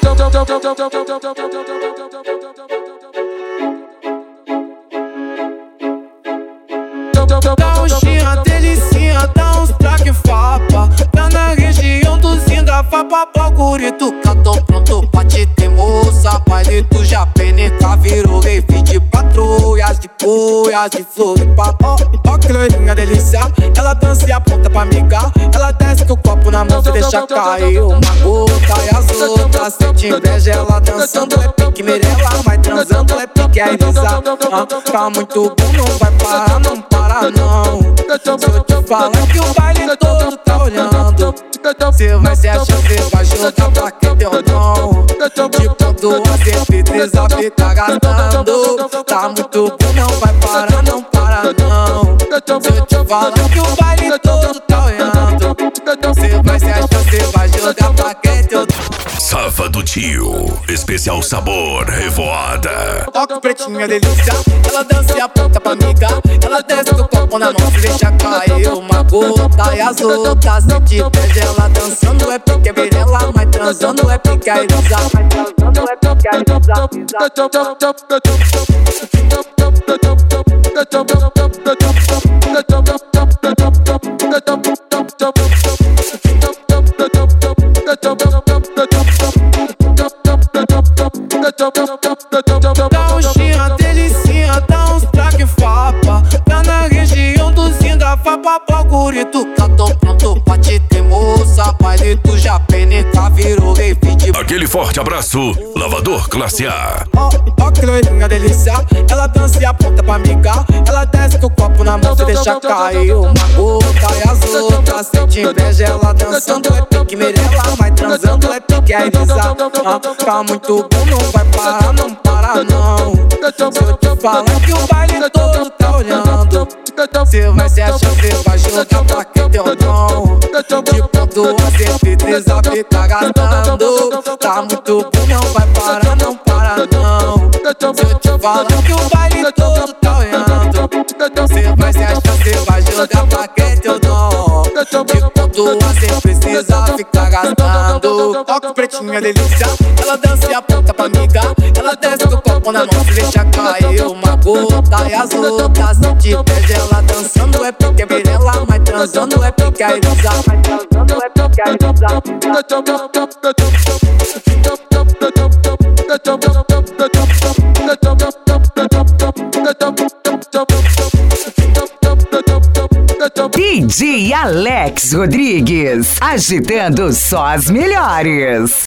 Dá um xinha, delicinha, dá uns traque fapa. Tá na região do Zinga, fapa, bagurito. Tô pronto pra te ter moça. Baile do Japeneca virou rave de patrulhas, de cuias, de Floripa. Ó que loirinha delícia, ela dança e aponta pra amigar. Ela desce com o copo na mão, você deixa cair uma gota. E as outras sente inveja, ela dançando é pique Mirella, vai transando é pique a Elisa. Tá muito bom, não vai parar, não para não. Se eu te falar que o baile todo tá olhando, cê vai se achar, cê vai jogar pra quem deu não. De quando a certeza fica gastando. Tá muito bom, não vai parar, não para não. Se eu te falar que o baile todo tá olhando, cê vai se achar, cê vai jogar pra quem deu não. Safa do Tio, especial sabor revoada. Toca pretinha delícia, ela dança e aponta pra amiga. Ela desce com o copo na mão, se deixa cair uma gota. E as outras sente inveja, ela dançando é pique Mirella, mas transando é pique a Elisa. Mas transando é pique a Dá um xinha, delicinha, dá uns traque fapa. Tá na região do Zinga, fapa, bagurito. Tô pronto pra te ter moça. Baile do Japeneca virou rave de... Aquele forte abraço, Lavador Classe A. Ó que loirinha delícia, ela dança e aponta pra amigar. Ela desce com o copo na mão, você deixa cair uma gota. E as outras sente inveja, ela dançando é pique Mirella, mas transando é pique a Elisa. Tá muito bom, não vai parar, não para não. Se eu te falar que o baile todo tá olhando, cê vai se achar, cê vai jogar pra quem deu não. De quando a certeza fica gastando. Tá muito bom, não vai parar, não para não. Se eu te falar que o baile todo tá olhando, cê vai se achar, cê vai jogar pra quem deu não. De quando a certeza fica gastando. Toca pretinha delícia, ela dança e aponta pra amiga. Ela desce com o copo na mão, se deixa cair uma gota. E as outras sente inveja, ela dançando é pique Mirella, mas transando é pique a Elisa. Mas transando é pique a Elisa. DJ Alex Rodrigues, agitando só as melhores.